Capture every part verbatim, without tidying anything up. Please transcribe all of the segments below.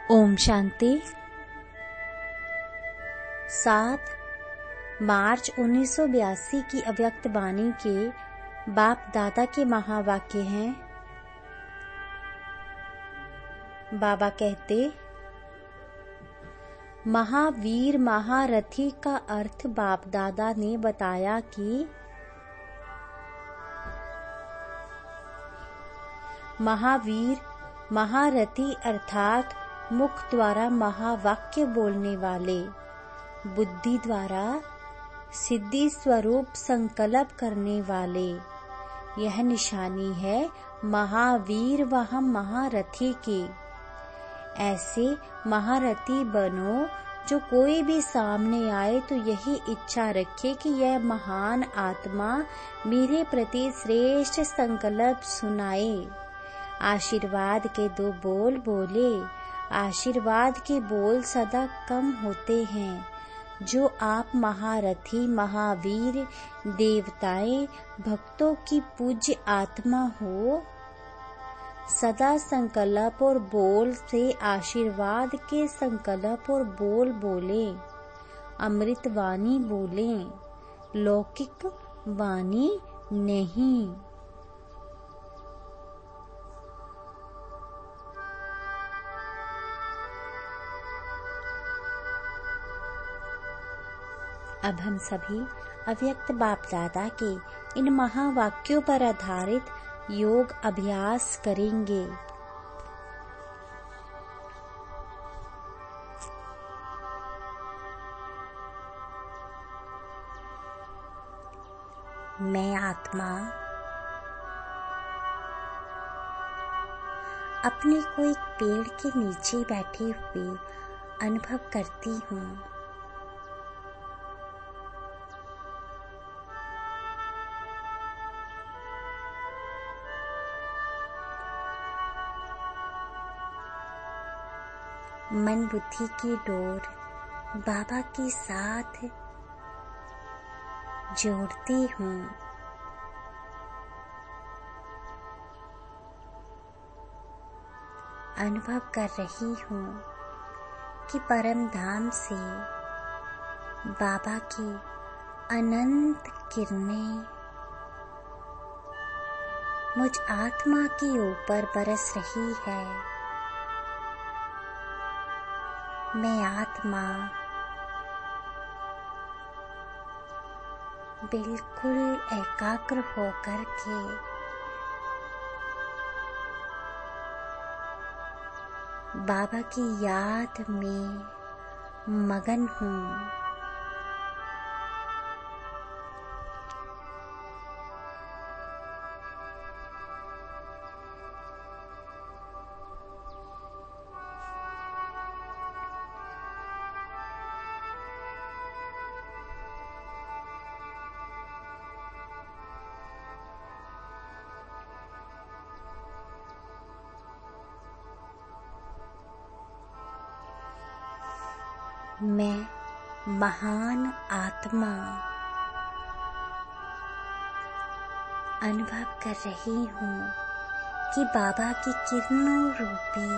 ओम शांति। सात मार्च उन्नीस सौ बयासी की अव्यक्त वाणी के बाप दादा के महावाक्य हैं। बाबा कहते, महावीर महारथी का अर्थ बाप दादा ने बताया कि महावीर महारथी अर्थात मुख द्वारा महावाक्य बोलने वाले, बुद्धि द्वारा सिद्धि स्वरूप संकल्प करने वाले। यह निशानी है महावीर व महारथी की। ऐसे महारथी बनो जो कोई भी सामने आए तो यही इच्छा रखे कि यह महान आत्मा मेरे प्रति श्रेष्ठ संकल्प सुनाए। आशीर्वाद के दो बोल बोले। आशीर्वाद के बोल सदा कम होते हैं। जो आप महारथी महावीर देवताएं भक्तों की पूज्य आत्मा हो, सदा संकल्प और बोल से आशीर्वाद के संकल्प और बोल बोले, अमृत वाणी बोले, लौकिक वाणी नहीं। अब हम सभी अव्यक्त बाप दादा के इन महावाक्यों पर आधारित योग अभ्यास करेंगे। मैं आत्मा अपने को एक पेड़ के नीचे बैठे हुए अनुभव करती हूँ। मन बुद्धि की डोर बाबा के साथ जोड़ती हूँ। अनुभव कर रही हूँ कि परम धाम से बाबा की अनंत किरणें मुझ आत्मा के ऊपर बरस रही है। मैं आत्मा बिल्कुल एकाग्र होकर के बाबा की याद में मगन हूँ। मैं महान आत्मा अनुभव कर रही हूँ कि बाबा की किरणों रूपी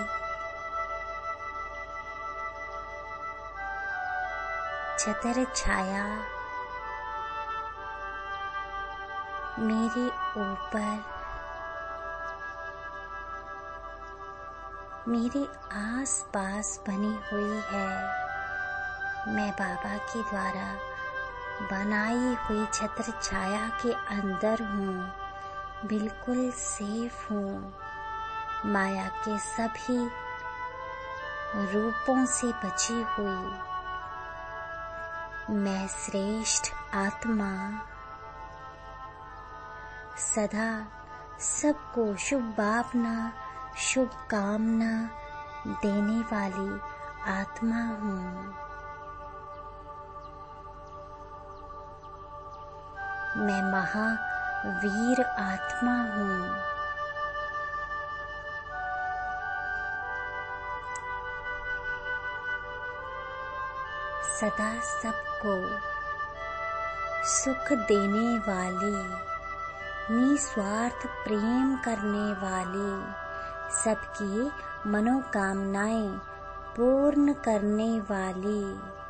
छत्र छाया मेरे ऊपर, मेरे आस पास बनी हुई है। मैं बाबा के द्वारा बनाई हुई छत्र छाया के अंदर हूँ, बिल्कुल सेफ हूँ। माया के सभी रूपों से बची हुई मैं श्रेष्ठ आत्मा सदा सबको शुभ भावना शुभ कामना देने वाली आत्मा हूँ। मैं महावीर आत्मा हूँ। सदा सबको सुख देने वाली, निस्वार्थ प्रेम करने वाली, सबकी मनोकामनाएं पूर्ण करने वाली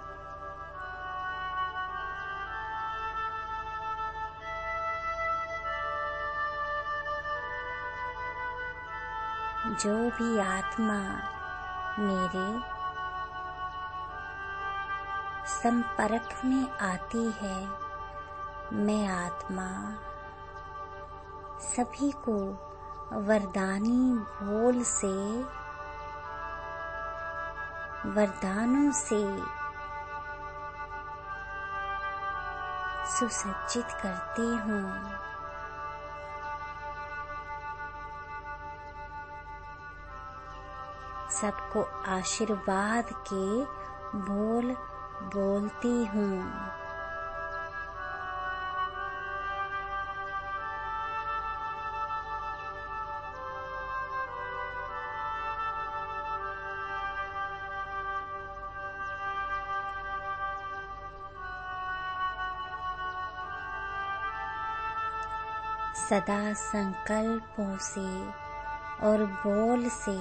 जो भी आत्मा मेरे संपर्क में आती है, मैं आत्मा सभी को वरदानी बोल से, वरदानों से सुसज्जित करती हूँ। सबको आशीर्वाद के बोल बोलती हूँ। सदा संकल्पों से और बोल से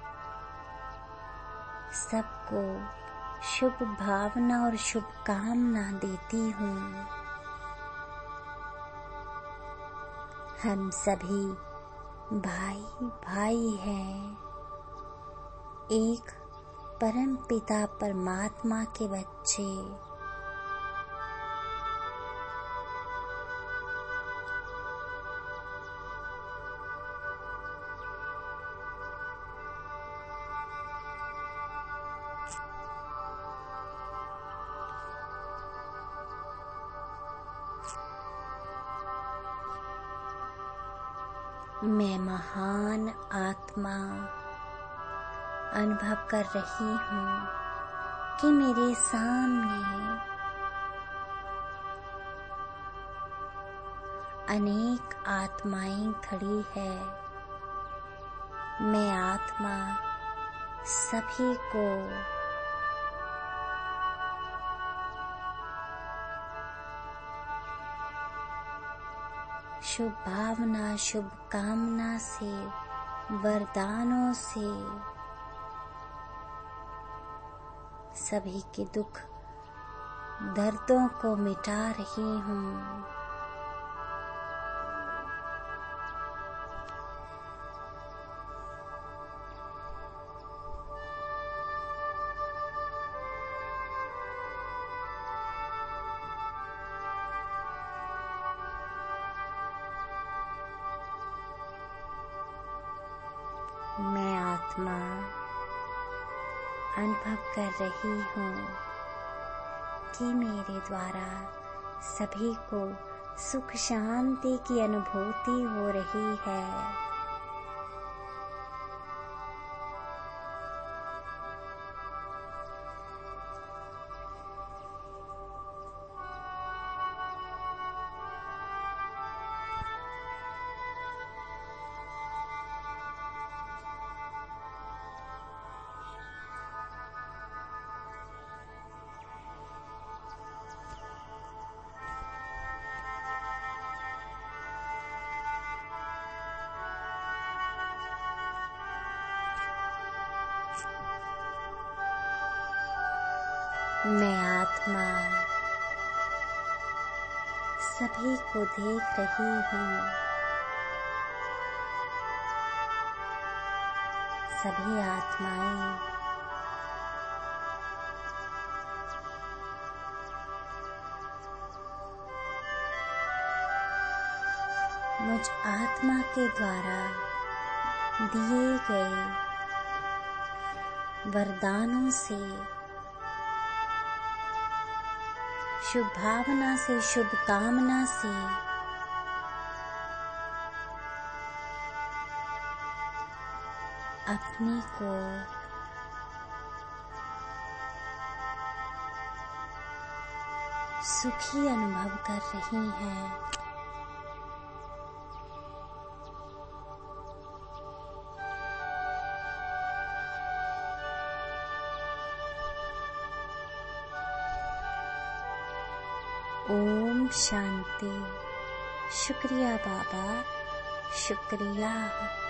सबको शुभ भावना और शुभकामना देती हूँ। हम सभी भाई भाई हैं, एक परम पिता परमात्मा के बच्चे। मैं महान आत्मा अनुभव कर रही हूँ कि मेरे सामने अनेक आत्माएं खड़ी है। मैं आत्मा सभी को शुभ भावना शुभ कामना से, वरदानों से सभी के दुख दर्दों को मिटा रही हूँ। मैं आत्मा अनुभव कर रही हूँ कि मेरे द्वारा सभी को सुख शांति की अनुभूति हो रही है। मैं आत्मा सभी को देख रही हूँ। सभी आत्माएं मुझ आत्मा के द्वारा दिए गए वरदानों से, शुभ भावना से, शुभ कामना से अपने को सुखी अनुभव कर रही हैं। ओम शांति। शुक्रिया बाबा, शुक्रिया।